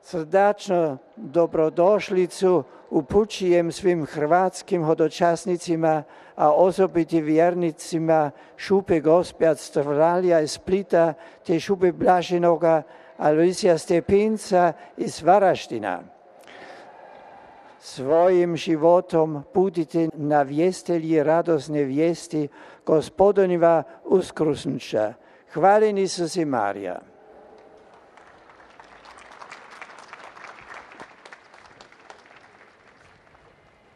Srdačno dobrodošlicu upućujem svim hrvatskim hodočasnicima, a osobiti vjernicima Šupe Gospiac Stralja iz Splita te Šupe Blaženoga Alojzija Stepinca iz Varaždina. Svojim životom budite navjestelji radosne vijesti Gospodinjeva uskrsnuća. Hvaljen Isus i Marija.